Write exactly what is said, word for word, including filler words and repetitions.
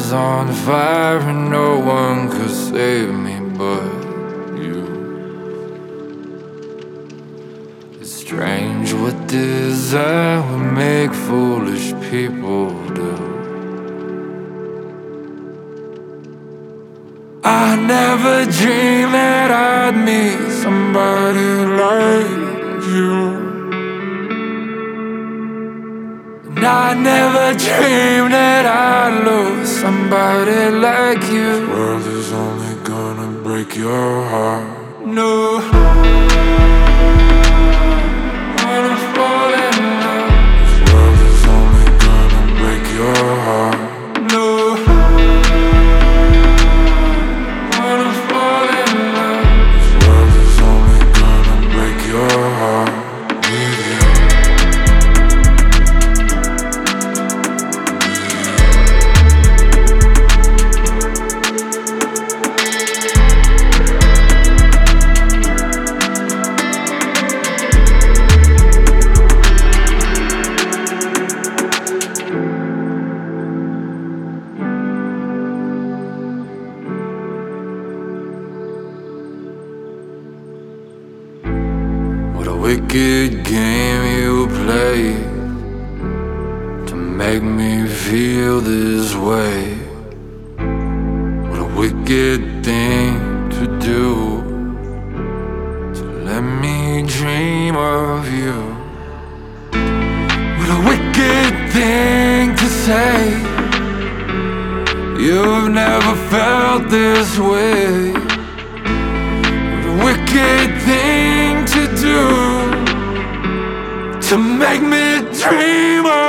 was on fire and no one could save me but you. It's strange what desire will make foolish people do. I never dreamed that I'd meet somebody like you. And I never dreamed that I'd lose somebody like you. This world is only gonna break your heart. No, wanna fall in love. This world is only gonna break your heart. No, wanna fall in love. This world is only gonna break your heart with you. What a wicked game you play to make me feel this way. What a wicked thing to do, to let me dream of you. What a wicked thing to say. You've never felt this way. What a wicked thing to do, to make me dream of